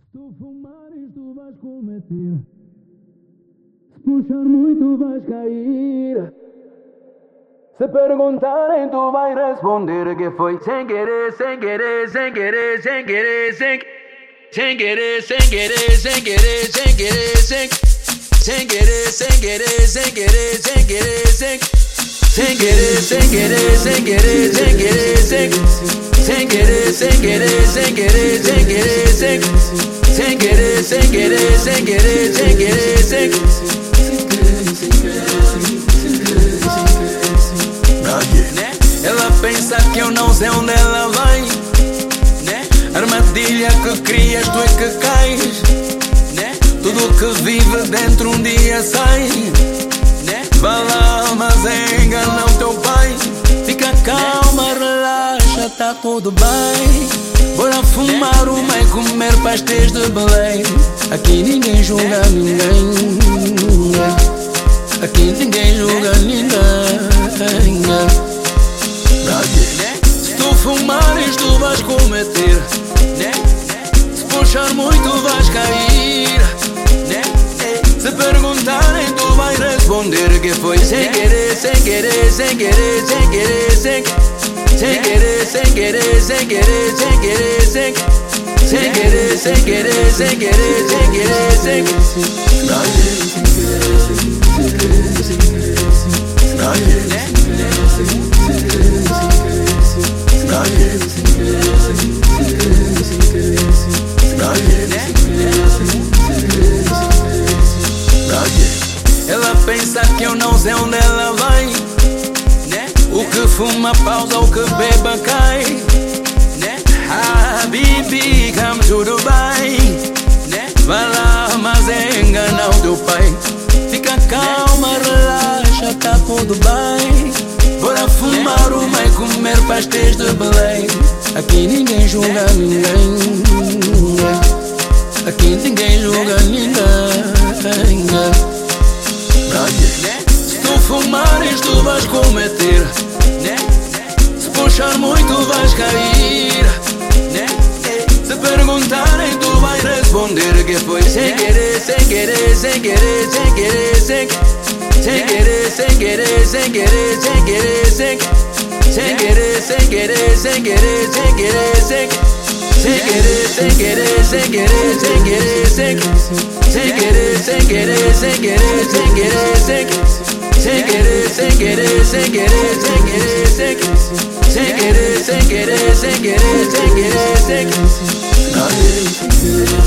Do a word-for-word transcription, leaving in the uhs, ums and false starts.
tu fumares, tu vais cometer. Se puxar muito, vais cair. Se perguntarem, tu vais responder que foi sem querer, sem querer, sem querer, sem querer, sem sem querer, sem querer, sem querer, sem querer, sem sem querer, sem querer, sem querer, sem querer, sem sem querer, sem querer, sem querer, sem querer, sem sem querer, sem querer, sem querer, sem querer, sem sem querer, sem querer, sem querer, sem querer, sem ela pensa que eu não sei onde ela vai, né? Armadilha que crias, tu é que cais, né? Tudo que vive dentro um dia sai, né? Vai lá, mas engana o teu pai. Fica calma, relaxa, tá tudo bem. Bora fumar uma e comer pastéis de Belém. Aqui ninguém julga ninguém. Aqui ninguém julga ninguém. Se tu fumares, tu vais cometer, né? Se puxar muito, vais cair, né? Se perguntarem, tu vais responder que foi sem querer, sem querer, sem querer, sem querer, sem sem querer, sem querer, sem querer, sem querer, sem sem querer, sem querer, sem querer, sem querer, sem ela pensa que eu não sei onde ela vai, né? O que fuma pausa, o que beba cai, né? Habibi, come to Dubai, né? Vai lá, mas engana o teu pai. Fica calma, relaxa, tá tudo bem. Bora fumar uma e comer pastéis de Belém. Aqui ninguém julga ninguém. Aqui ninguém julga ninguém. Se tu fumares, tu vais cometer, né? Se puxar muito, vais cair, né? Se perguntarem, tu vais responder que foi sem querer, sem querer, sem querer, sem querer, sem sem querer, sem querer, sem querer, sem querer, sem sem querer, sem querer, sem querer, sem querer, sem sem querer, sem querer, sem querer, sem querer, sem sem querer, sem querer, sem querer, sem querer, sem sem querer, sem querer, sem querer, sem querer, sem sem querer, sem querer, sem querer, sem querer, sem